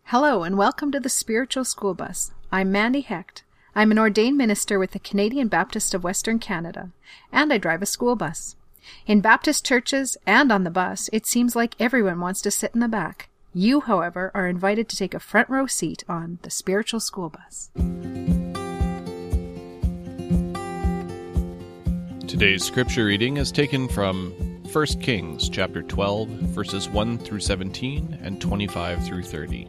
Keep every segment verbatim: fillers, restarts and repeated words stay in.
Hello and welcome to the Spiritual School Bus. I'm Mandy Hecht. I'm an ordained minister with the Canadian Baptist of Western Canada, and I drive a school bus. In Baptist churches and on the bus, it seems like everyone wants to sit in the back. You, however, are invited to take a front row seat on the Spiritual School Bus. Today's scripture reading is taken from First Kings chapter twelve, verses one through seventeen and twenty-five through thirty.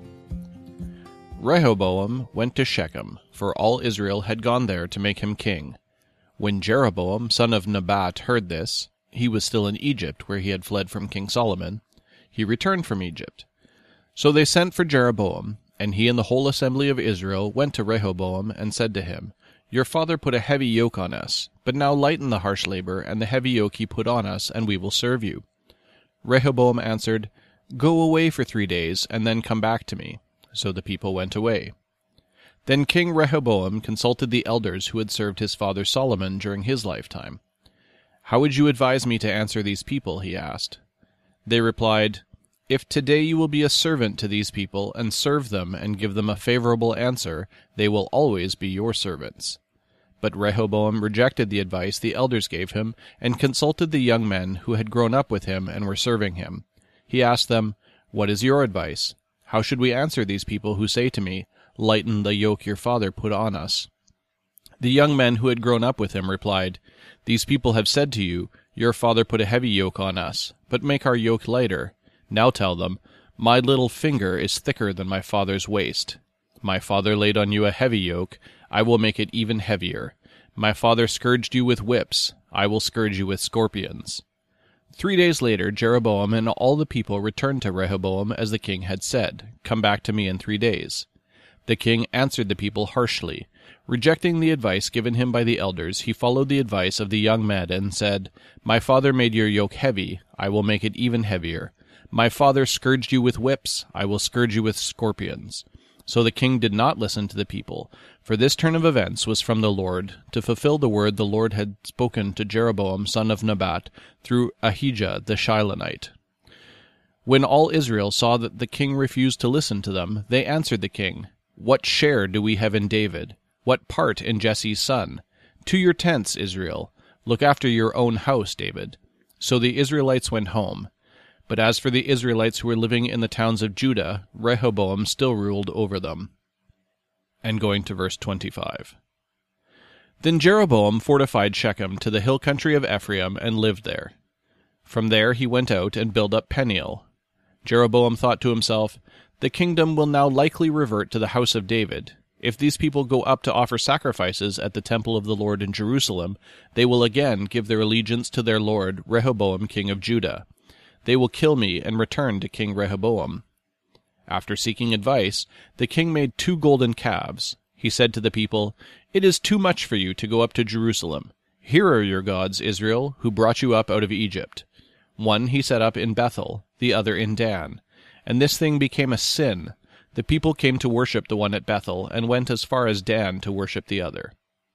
Rehoboam went to Shechem, for all Israel had gone there to make him king. When Jeroboam, son of Nebat, heard this, he was still in Egypt, where he had fled from King Solomon. He returned from Egypt. So they sent for Jeroboam, and he and the whole assembly of Israel went to Rehoboam and said to him, Your father put a heavy yoke on us, but now lighten the harsh labor and the heavy yoke he put on us, and we will serve you. Rehoboam answered, Go away for three days, and then come back to me. So the people went away. Then King Rehoboam consulted the elders who had served his father Solomon during his lifetime. How would you advise me to answer these people? He asked. They replied, If today you will be a servant to these people and serve them and give them a favorable answer, they will always be your servants. But Rehoboam rejected the advice the elders gave him and consulted the young men who had grown up with him and were serving him. He asked them, What is your advice? How should we answer these people who say to me, Lighten the yoke your father put on us? The young men who had grown up with him replied, These people have said to you, Your father put a heavy yoke on us, but make our yoke lighter. Now tell them, My little finger is thicker than my father's waist. My father laid on you a heavy yoke, I will make it even heavier. My father scourged you with whips, I will scourge you with scorpions. Three days later, Jeroboam and all the people returned to Rehoboam as the king had said, Come back to me in three days. The king answered the people harshly. Rejecting the advice given him by the elders, he followed the advice of the young men and said, My father made your yoke heavy, I will make it even heavier. My father scourged you with whips, I will scourge you with scorpions. So the king did not listen to the people, for this turn of events was from the Lord, to fulfill the word the Lord had spoken to Jeroboam son of Nebat through Ahijah the Shilonite. When all Israel saw that the king refused to listen to them, they answered the king, What share do we have in David? What part in Jesse's son? To your tents, Israel. Look after your own house, David. So the Israelites went home. But as for the Israelites who were living in the towns of Judah, Rehoboam still ruled over them. And going to verse twenty-five. Then Jeroboam fortified Shechem to the hill country of Ephraim and lived there. From there he went out and built up Peniel. Jeroboam thought to himself, The kingdom will now likely revert to the house of David. If these people go up to offer sacrifices at the temple of the Lord in Jerusalem, they will again give their allegiance to their lord Rehoboam king of Judah. They will kill me and return to King Rehoboam. After seeking advice, the king made two golden calves. He said to the people, It is too much for you to go up to Jerusalem. Here are your gods, Israel, who brought you up out of Egypt. One he set up in Bethel, the other in Dan. And this thing became a sin. The people came to worship the one at Bethel, and went as far as Dan to worship the other.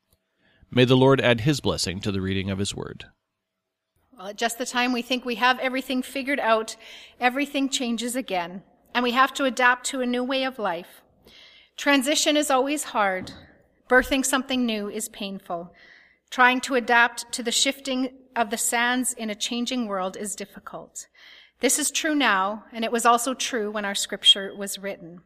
May the Lord add his blessing to the reading of his word. Well, at just the time we think we have everything figured out, everything changes again, and we have to adapt to a new way of life. Transition is always hard. Birthing something new is painful. Trying to adapt to the shifting of the sands in a changing world is difficult. This is true now, and it was also true when our scripture was written.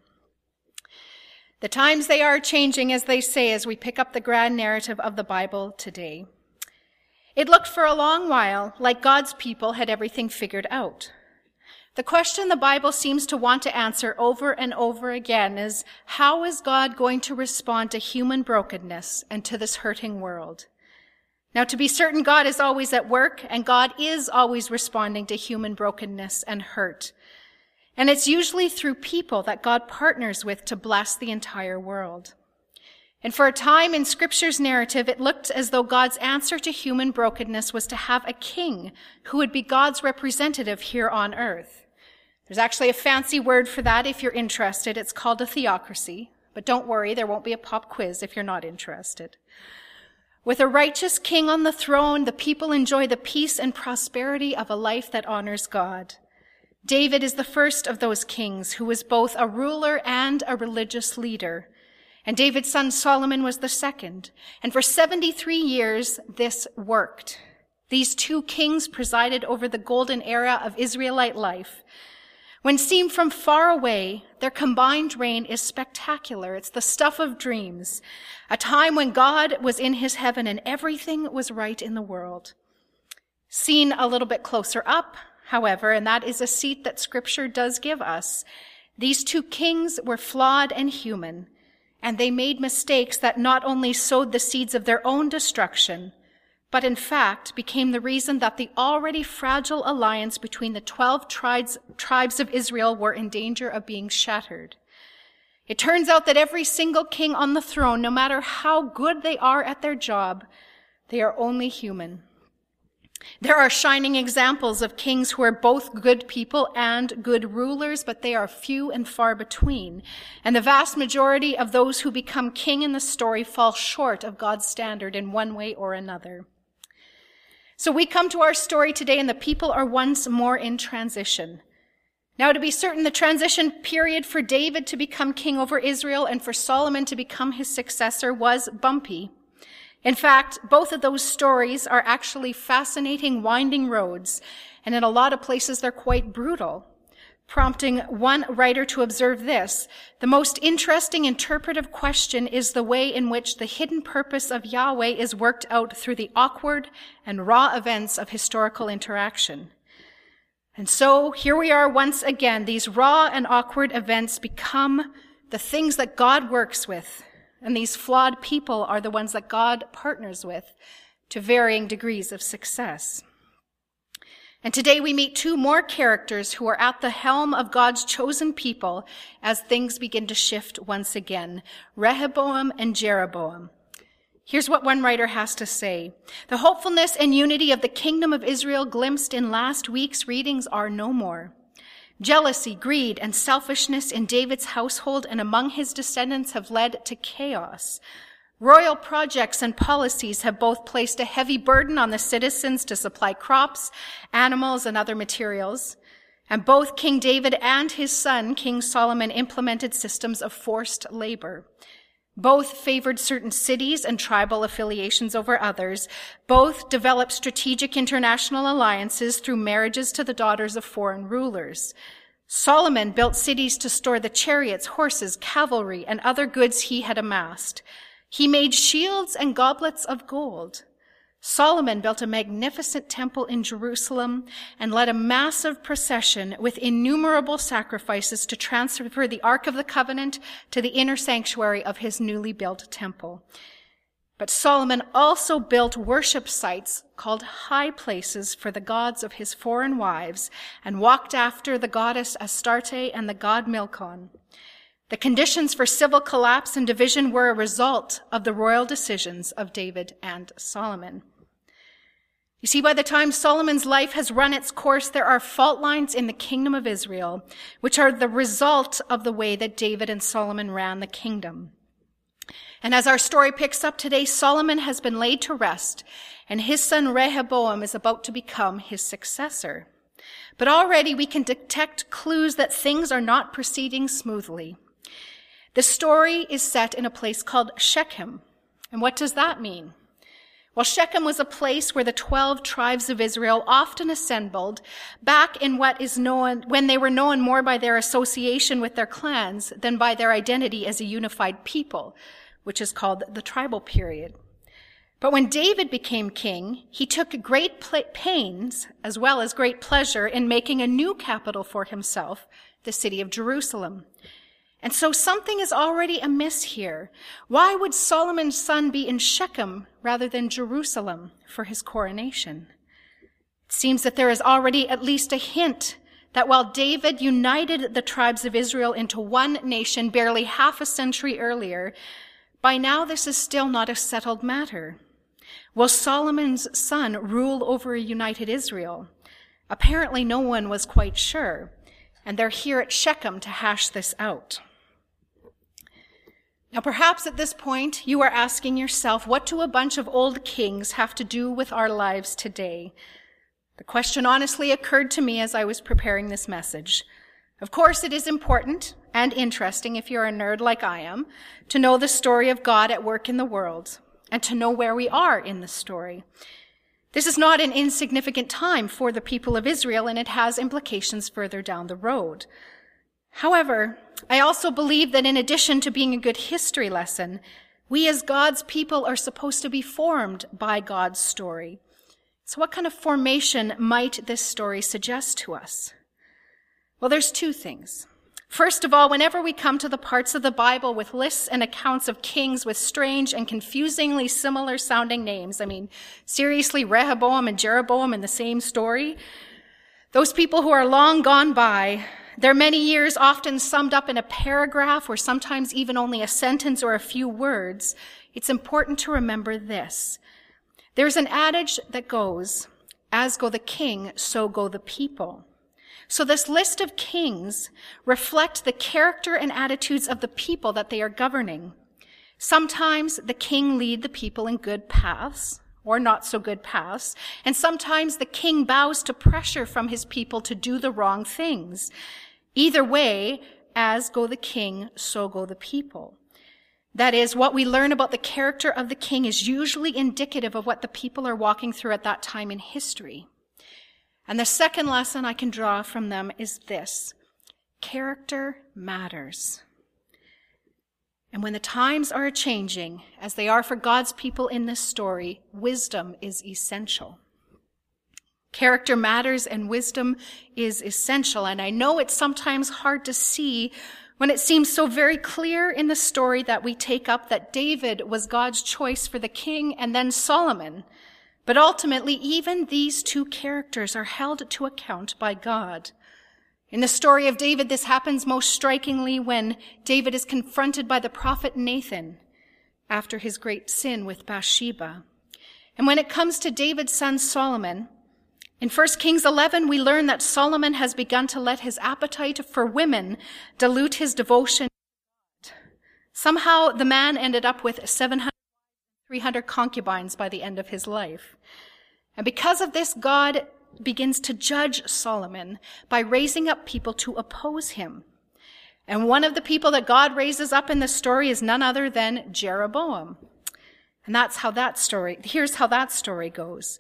The times they are changing, as they say, as we pick up the grand narrative of the Bible today. It looked for a long while like God's people had everything figured out. The question the Bible seems to want to answer over and over again is, how is God going to respond to human brokenness and to this hurting world? Now, to be certain, God is always at work, and God is always responding to human brokenness and hurt. And it's usually through people that God partners with to bless the entire world. And for a time in Scripture's narrative, it looked as though God's answer to human brokenness was to have a king who would be God's representative here on earth. There's actually a fancy word for that if you're interested. It's called a theocracy. But don't worry, there won't be a pop quiz if you're not interested. With a righteous king on the throne, the people enjoy the peace and prosperity of a life that honors God. David is the first of those kings who was both a ruler and a religious leader. And David's son Solomon was the second. And for seventy-three years, this worked. These two kings presided over the golden era of Israelite life. When seen from far away, their combined reign is spectacular. It's the stuff of dreams, a time when God was in his heaven and everything was right in the world. Seen a little bit closer up, however, and that is a seat that Scripture does give us, these two kings were flawed and human, and they made mistakes that not only sowed the seeds of their own destruction, but in fact became the reason that the already fragile alliance between the twelve tribes, tribes of Israel were in danger of being shattered. It turns out that every single king on the throne, no matter how good they are at their job, they are only human. There are shining examples of kings who are both good people and good rulers, but they are few and far between. And the vast majority of those who become king in the story fall short of God's standard in one way or another. So we come to our story today, and the people are once more in transition. Now, to be certain, the transition period for David to become king over Israel and for Solomon to become his successor was bumpy. In fact, both of those stories are actually fascinating, winding roads, and in a lot of places they're quite brutal, prompting one writer to observe this: the most interesting interpretive question is the way in which the hidden purpose of Yahweh is worked out through the awkward and raw events of historical interaction. And so here we are once again. These raw and awkward events become the things that God works with, and these flawed people are the ones that God partners with to varying degrees of success. And today we meet two more characters who are at the helm of God's chosen people as things begin to shift once again: Rehoboam and Jeroboam. Here's what one writer has to say: the hopefulness and unity of the kingdom of Israel glimpsed in last week's readings are no more. Jealousy, greed, and selfishness in David's household and among his descendants have led to chaos. Royal projects and policies have both placed a heavy burden on the citizens to supply crops, animals, and other materials. And both King David and his son, King Solomon, implemented systems of forced labor. Both favored certain cities and tribal affiliations over others. Both developed strategic international alliances through marriages to the daughters of foreign rulers. Solomon built cities to store the chariots, horses, cavalry, and other goods he had amassed. He made shields and goblets of gold. Solomon built a magnificent temple in Jerusalem and led a massive procession with innumerable sacrifices to transfer the Ark of the Covenant to the inner sanctuary of his newly built temple. But Solomon also built worship sites called high places for the gods of his foreign wives and walked after the goddess Astarte and the god Milcom. The conditions for civil collapse and division were a result of the royal decisions of David and Solomon. You see, by the time Solomon's life has run its course, there are fault lines in the kingdom of Israel, which are the result of the way that David and Solomon ran the kingdom. And as our story picks up today, Solomon has been laid to rest, and his son Rehoboam is about to become his successor. But already we can detect clues that things are not proceeding smoothly. The story is set in a place called Shechem. And what does that mean? Well, Shechem was a place where the twelve tribes of Israel often assembled back in what is known, when they were known more by their association with their clans than by their identity as a unified people, which is called the tribal period. But when David became king, he took great pains as well as great pleasure in making a new capital for himself, the city of Jerusalem. And so something is already amiss here. Why would Solomon's son be in Shechem rather than Jerusalem for his coronation? It seems that there is already at least a hint that while David united the tribes of Israel into one nation barely half a century earlier, by now this is still not a settled matter. Will Solomon's son rule over a united Israel? Apparently no one was quite sure, and they're here at Shechem to hash this out. Now, perhaps at this point, you are asking yourself, what do a bunch of old kings have to do with our lives today? The question honestly occurred to me as I was preparing this message. Of course, it is important and interesting, if you're a nerd like I am, to know the story of God at work in the world and to know where we are in the story. This is not an insignificant time for the people of Israel, and it has implications further down the road. However, I also believe that in addition to being a good history lesson, we as God's people are supposed to be formed by God's story. So what kind of formation might this story suggest to us? Well, there's two things. First of all, whenever we come to the parts of the Bible with lists and accounts of kings with strange and confusingly similar sounding names, I mean, seriously, Rehoboam and Jeroboam in the same story, those people who are long gone by, their many years often summed up in a paragraph or sometimes even only a sentence or a few words, it's important to remember this. There's an adage that goes, as go the king, so go the people. So this list of kings reflect the character and attitudes of the people that they are governing. Sometimes the king lead the people in good paths or not so good paths, and sometimes the king bows to pressure from his people to do the wrong things. Either way, as go the king, so go the people. That is, what we learn about the character of the king is usually indicative of what the people are walking through at that time in history. And the second lesson I can draw from them is this: character matters. And when the times are changing, as they are for God's people in this story, wisdom is essential. Character matters and wisdom is essential. And I know it's sometimes hard to see when it seems so very clear in the story that we take up that David was God's choice for the king and then Solomon. But ultimately, even these two characters are held to account by God. In the story of David, this happens most strikingly when David is confronted by the prophet Nathan after his great sin with Bathsheba. And when it comes to David's son Solomon, in First Kings eleven, we learn that Solomon has begun to let his appetite for women dilute his devotion. Somehow, the man ended up with seven hundred three hundred concubines by the end of his life. And because of this, God begins to judge Solomon by raising up people to oppose him. And one of the people that God raises up in the story is none other than Jeroboam. And that's how that story, here's how that story goes.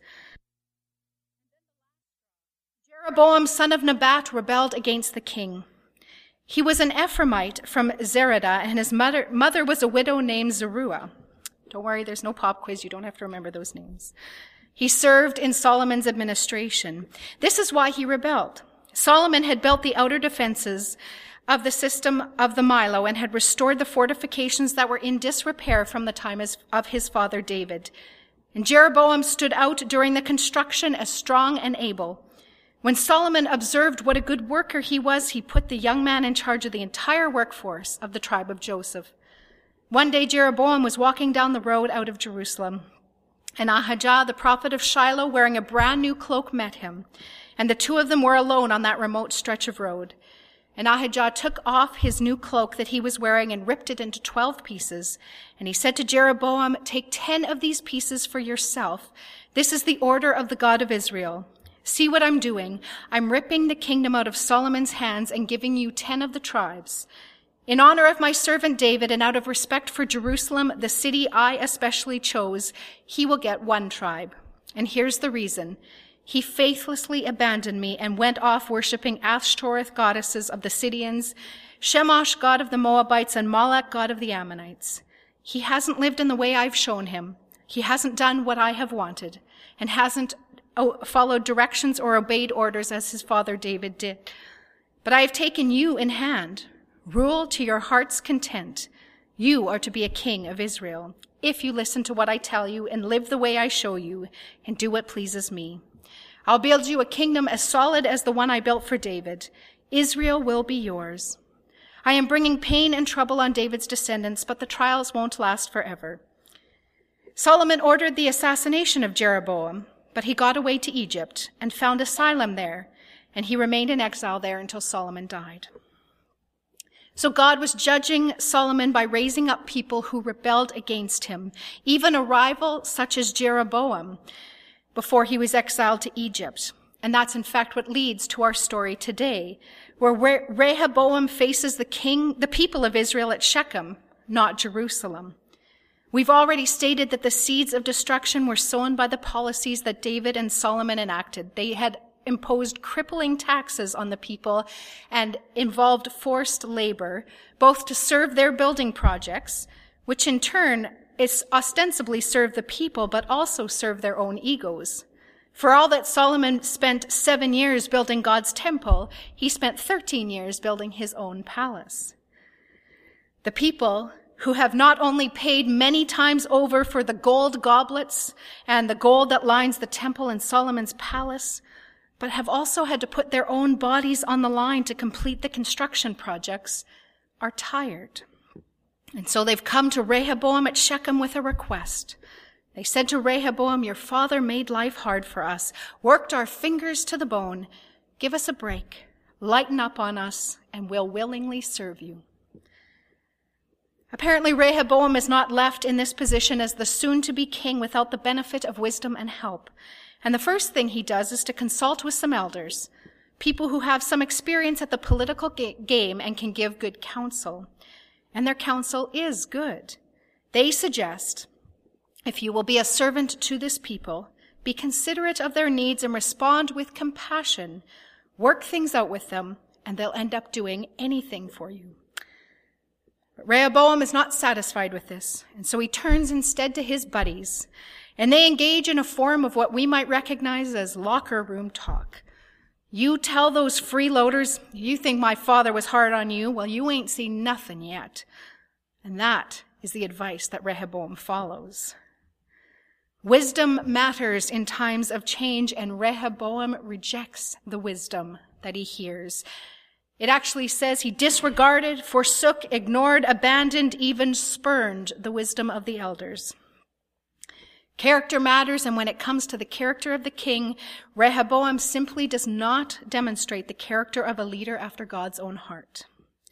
Jeroboam, son of Nebat, rebelled against the king. He was an Ephraimite from Zeradah, and his mother, mother was a widow named Zeruiah. Don't worry, there's no pop quiz. You don't have to remember those names. He served in Solomon's administration. This is why he rebelled. Solomon had built the outer defenses of the system of the Milo and had restored the fortifications that were in disrepair from the time of his father David. And Jeroboam stood out during the construction as strong and able. When Solomon observed what a good worker he was, he put the young man in charge of the entire workforce of the tribe of Joseph. One day Jeroboam was walking down the road out of Jerusalem, and Ahijah, the prophet of Shiloh, wearing a brand new cloak, met him, and the two of them were alone on that remote stretch of road. And Ahijah took off his new cloak that he was wearing and ripped it into twelve pieces. And he said to Jeroboam, "Take ten of these pieces for yourself. This is the order of the God of Israel. See what I'm doing. I'm ripping the kingdom out of Solomon's hands and giving you ten of the tribes. In honor of my servant David and out of respect for Jerusalem, the city I especially chose, he will get one tribe. And here's the reason. He faithlessly abandoned me and went off worshiping Ashtoreth, goddesses of the Sidonians, Shemosh, god of the Moabites, and Molech, god of the Ammonites. He hasn't lived in the way I've shown him. He hasn't done what I have wanted and hasn't followed directions or obeyed orders as his father David did. But I have taken you in hand. Rule to your heart's content. You are to be a king of Israel, if you listen to what I tell you and live the way I show you and do what pleases me. I'll build you a kingdom as solid as the one I built for David. Israel will be yours. I am bringing pain and trouble on David's descendants, but the trials won't last forever." Solomon ordered the assassination of Jeroboam, but he got away to Egypt and found asylum there, and he remained in exile there until Solomon died. So God was judging Solomon by raising up people who rebelled against him, even a rival such as Jeroboam, before he was exiled to Egypt. And that's in fact what leads to our story today, where Rehoboam faces the king, the people of Israel at Shechem, not Jerusalem. We've already stated that the seeds of destruction were sown by the policies that David and Solomon enacted. They had imposed crippling taxes on the people and involved forced labor, both to serve their building projects, which in turn is ostensibly serve the people, but also serve their own egos. For all that Solomon spent seven years building God's temple, he spent thirteen years building his own palace. The people who have not only paid many times over for the gold goblets and the gold that lines the temple in Solomon's palace, but have also had to put their own bodies on the line to complete the construction projects, are tired. And so they've come to Rehoboam at Shechem with a request. They said to Rehoboam, "Your father made life hard for us, worked our fingers to the bone. Give us a break, lighten up on us, and we'll willingly serve you." Apparently, Rehoboam is not left in this position as the soon-to-be king without the benefit of wisdom and help. And the first thing he does is to consult with some elders, people who have some experience at the political ga- game and can give good counsel. And their counsel is good. They suggest, if you will be a servant to this people, be considerate of their needs and respond with compassion, work things out with them, and they'll end up doing anything for you. But Rehoboam is not satisfied with this, and so he turns instead to his buddies, and they engage in a form of what we might recognize as locker room talk. You tell those freeloaders, you think my father was hard on you, well, you ain't seen nothing yet. And that is the advice that Rehoboam follows. Wisdom matters in times of change, and Rehoboam rejects the wisdom that he hears. It actually says he disregarded, forsook, ignored, abandoned, even spurned the wisdom of the elders. Character matters, and when it comes to the character of the king, Rehoboam simply does not demonstrate the character of a leader after God's own heart.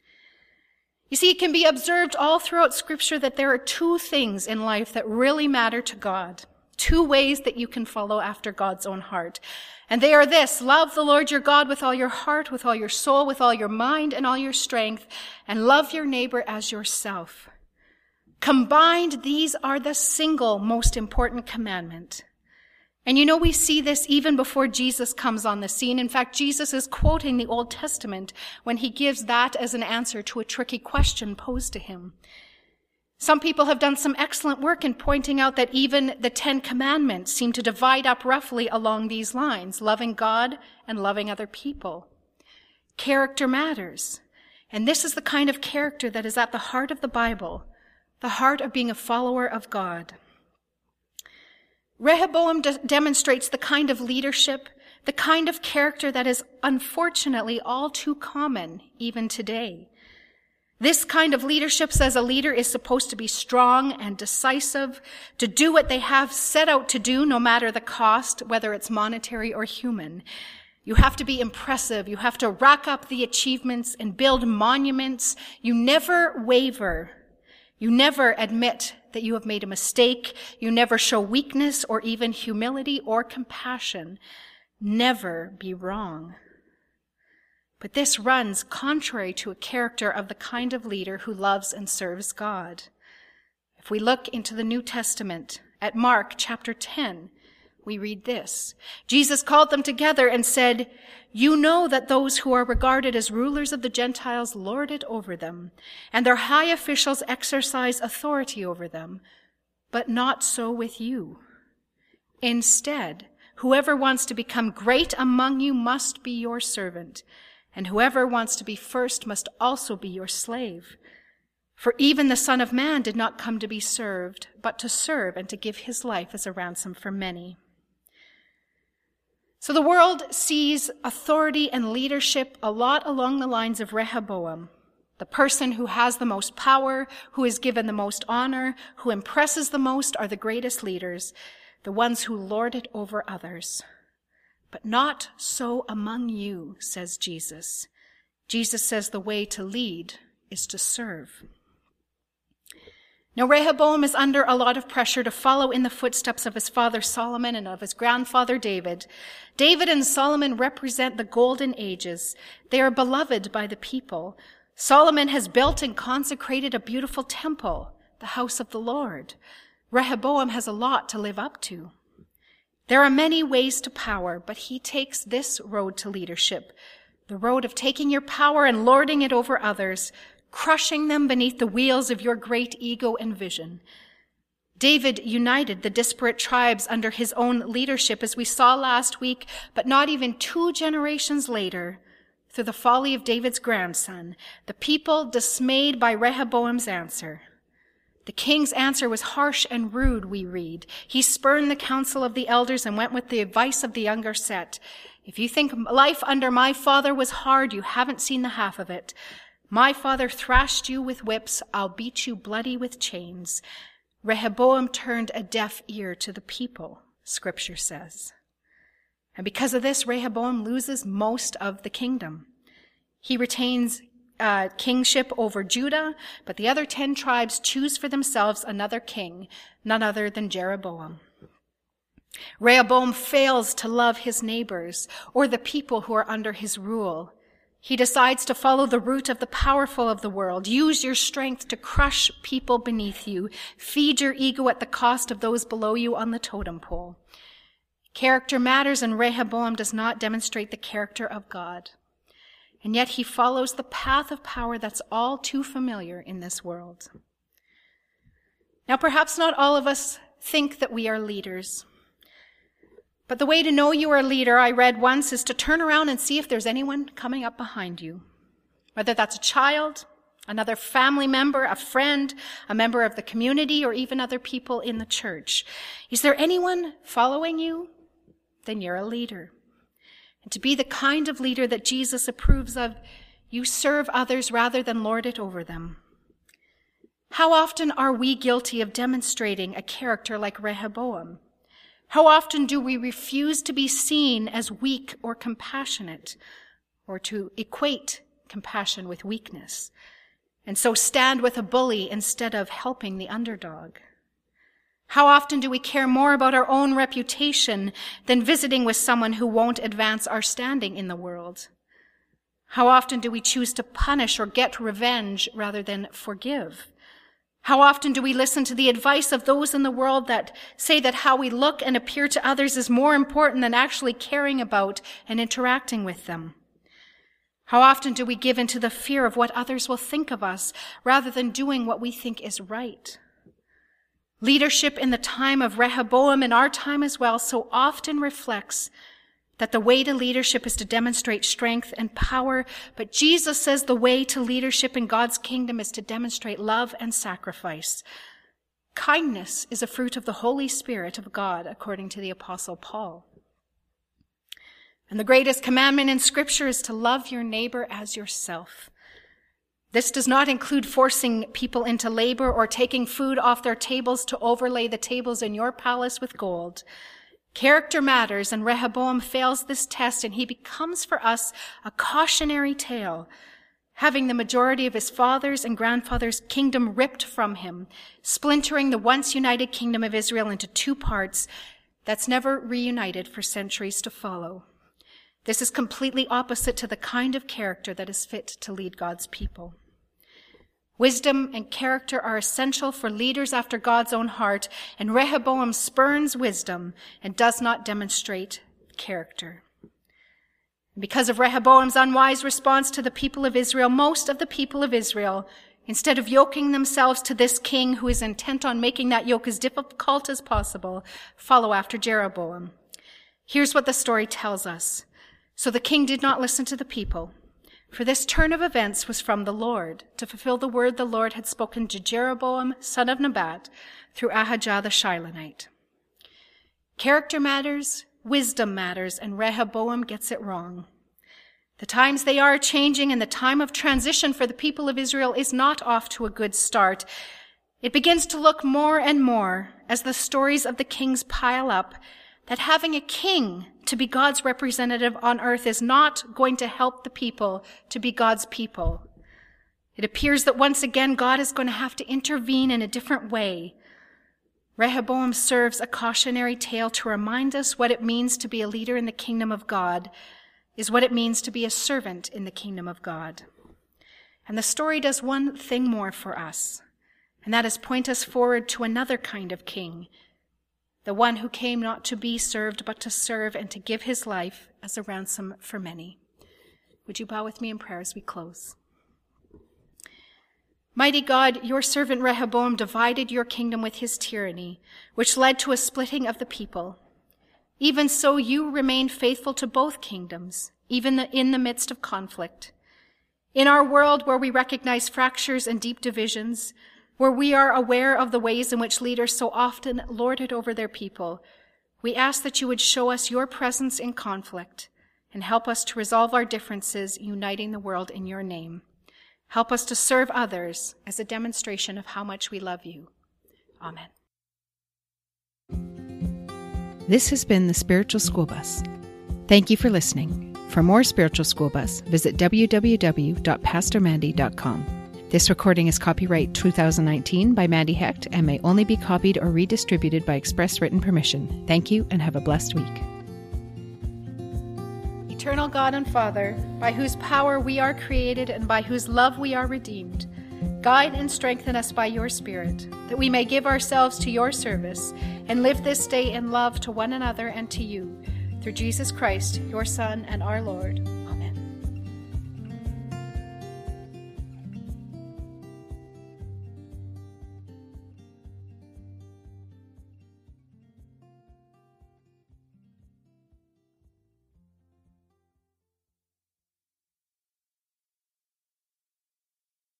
You see, it can be observed all throughout Scripture that there are two things in life that really matter to God, two ways that you can follow after God's own heart. And they are this: love the Lord your God with all your heart, with all your soul, with all your mind, and all your strength, and love your neighbor as yourself. Combined, these are the single most important commandment. And you know, we see this even before Jesus comes on the scene. In fact, Jesus is quoting the Old Testament when he gives that as an answer to a tricky question posed to him. Some people have done some excellent work in pointing out that even the Ten Commandments seem to divide up roughly along these lines: loving God and loving other people. Character matters. And this is the kind of character that is at the heart of the Bible, the heart of being a follower of God. Rehoboam de- demonstrates the kind of leadership, the kind of character that is unfortunately all too common even today. This kind of leadership, says a leader, is supposed to be strong and decisive, to do what they have set out to do no matter the cost, whether it's monetary or human. You have to be impressive. You have to rack up the achievements and build monuments. You never waver. You never admit that you have made a mistake. You never show weakness or even humility or compassion. Never be wrong. But this runs contrary to a character of the kind of leader who loves and serves God. If we look into the New Testament, at Mark chapter ten, we read this: Jesus called them together and said, "You know that those who are regarded as rulers of the Gentiles lord it over them, and their high officials exercise authority over them, but not so with you. Instead, whoever wants to become great among you must be your servant, and whoever wants to be first must also be your slave. For even the Son of Man did not come to be served, but to serve and to give his life as a ransom for many." So the world sees authority and leadership a lot along the lines of Rehoboam, the person who has the most power, who is given the most honor, who impresses the most are the greatest leaders, the ones who lord it over others. But not so among you, says Jesus. Jesus says the way to lead is to serve. Now Rehoboam is under a lot of pressure to follow in the footsteps of his father Solomon and of his grandfather David. David and Solomon represent the golden ages. They are beloved by the people. Solomon has built and consecrated a beautiful temple, the house of the Lord. Rehoboam has a lot to live up to. There are many ways to power, but he takes this road to leadership, the road of taking your power and lording it over others, crushing them beneath the wheels of your great ego and vision. David united the disparate tribes under his own leadership, as we saw last week, but not even two generations later, through the folly of David's grandson, the people dismayed by Rehoboam's answer. The king's answer was harsh and rude, we read. He spurned the counsel of the elders and went with the advice of the younger set. If you think life under my father was hard, you haven't seen the half of it. My father thrashed you with whips, I'll beat you bloody with chains. Rehoboam turned a deaf ear to the people, Scripture says. And because of this, Rehoboam loses most of the kingdom. He retains uh, kingship over Judah, but the other ten tribes choose for themselves another king, none other than Jeroboam. Rehoboam fails to love his neighbors or the people who are under his rule. He decides to follow the route of the powerful of the world. Use your strength to crush people beneath you. Feed your ego at the cost of those below you on the totem pole. Character matters, and Rehoboam does not demonstrate the character of God. And yet he follows the path of power that's all too familiar in this world. Now, perhaps not all of us think that we are leaders. But the way to know you are a leader, I read once, is to turn around and see if there's anyone coming up behind you. Whether that's a child, another family member, a friend, a member of the community, or even other people in the church. Is there anyone following you? Then you're a leader. And to be the kind of leader that Jesus approves of, you serve others rather than lord it over them. How often are we guilty of demonstrating a character like Rehoboam? How often do we refuse to be seen as weak or compassionate, or to equate compassion with weakness, and so stand with a bully instead of helping the underdog? How often do we care more about our own reputation than visiting with someone who won't advance our standing in the world? How often do we choose to punish or get revenge rather than forgive? How often do we listen to the advice of those in the world that say that how we look and appear to others is more important than actually caring about and interacting with them? How often do we give into the fear of what others will think of us rather than doing what we think is right? Leadership in the time of Rehoboam, in our time as well, so often reflects that the way to leadership is to demonstrate strength and power, but Jesus says the way to leadership in God's kingdom is to demonstrate love and sacrifice. Kindness is a fruit of the Holy Spirit of God, according to the Apostle Paul. And the greatest commandment in Scripture is to love your neighbor as yourself. This does not include forcing people into labor or taking food off their tables to overlay the tables in your palace with gold. Character matters, and Rehoboam fails this test, and he becomes for us a cautionary tale, having the majority of his father's and grandfather's kingdom ripped from him, splintering the once united kingdom of Israel into two parts that's never reunited for centuries to follow. This is completely opposite to the kind of character that is fit to lead God's people. Wisdom and character are essential for leaders after God's own heart, and Rehoboam spurns wisdom and does not demonstrate character. Because of Rehoboam's unwise response to the people of Israel, most of the people of Israel, instead of yoking themselves to this king who is intent on making that yoke as difficult as possible, follow after Jeroboam. Here's what the story tells us. So the king did not listen to the people, for this turn of events was from the Lord, to fulfill the word the Lord had spoken to Jeroboam, son of Nebat, through Ahijah the Shilonite. Character matters, wisdom matters, and Rehoboam gets it wrong. The times they are changing, and the time of transition for the people of Israel is not off to a good start. It begins to look more and more, as the stories of the kings pile up, that having a king to be God's representative on earth is not going to help the people to be God's people. It appears that once again God is going to have to intervene in a different way. Rehoboam serves a cautionary tale to remind us what it means to be a leader in the kingdom of God is what it means to be a servant in the kingdom of God. And the story does one thing more for us, and that is point us forward to another kind of king, the one who came not to be served, but to serve and to give his life as a ransom for many. Would you bow with me in prayer as we close? Mighty God, your servant Rehoboam divided your kingdom with his tyranny, which led to a splitting of the people. Even so, you remained faithful to both kingdoms, even in the midst of conflict. In our world where we recognize fractures and deep divisions, where we are aware of the ways in which leaders so often lord it over their people, we ask that you would show us your presence in conflict and help us to resolve our differences, uniting the world in your name. Help us to serve others as a demonstration of how much we love you. Amen. This has been the Spiritual School Bus. Thank you for listening. For more Spiritual School Bus, visit w w w dot pastor mandy dot com. This recording is copyright two thousand nineteen by Mandy Hecht and may only be copied or redistributed by express written permission. Thank you and have a blessed week. Eternal God and Father, by whose power we are created and by whose love we are redeemed, guide and strengthen us by your Spirit, that we may give ourselves to your service and live this day in love to one another and to you, through Jesus Christ, your Son and our Lord.